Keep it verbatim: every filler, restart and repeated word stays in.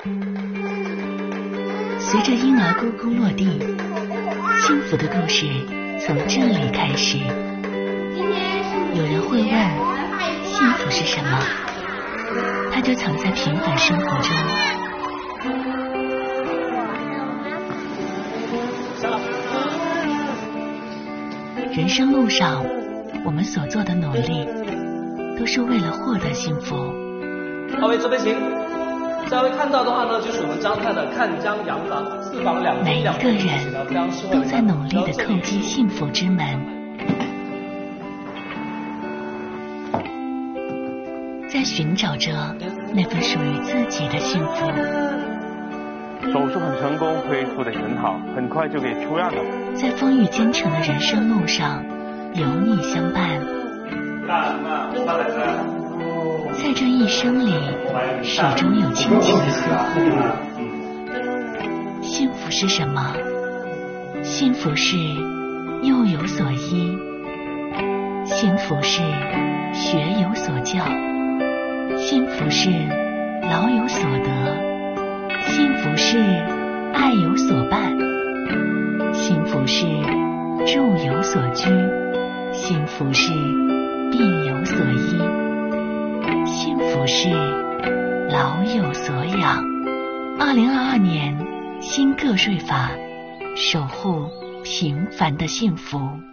随着婴儿咕咕落地，幸福的故事从这里开始。有人会问，幸福是什么？它就藏在平凡生活中。人生路上，我们所做的努力，都是为了获得幸福。 二位这边请。下位看到的话呢，就是我们张太的看江洋房，四房两厅。 每一个人都在努力地叩击幸福之门，在寻找着那份属于自己的幸福。 手术很成功，恢复得很好，很快就可以出院了。 在风雨兼程的人生路上，有你相伴。在这一生里，始终有亲情的呵护。幸福是什么？幸福是幼有所依，幸福是学有所教，幸福是老有所得，幸福是爱有所伴，幸福是住有所居，幸福是病有所医，幸福是老有所养。二零二二年新个税法，守护平凡的幸福。